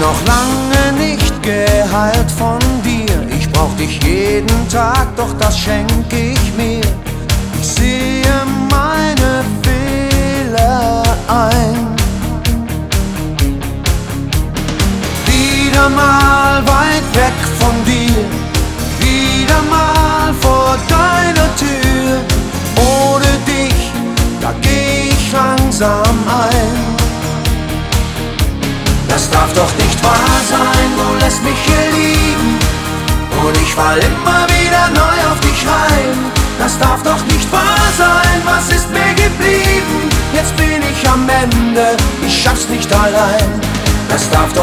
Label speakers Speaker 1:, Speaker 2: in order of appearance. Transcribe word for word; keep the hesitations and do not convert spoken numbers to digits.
Speaker 1: noch lange nicht geheilt von dir. Ich brauch dich jeden Tag, doch das schenk ich mir. Ich sehe meine Fehler ein. Wieder mal weit weg von dir, wieder mal vor deiner Tür. Ohne dich, da geh ich langsam ein. Das darf doch nicht wahr sein, du lässt mich hier liegen und ich fall immer wieder neu auf dich rein. Das darf doch nicht wahr sein, was ist mir geblieben? Jetzt bin ich am Ende, ich schaff's nicht allein. Das darf doch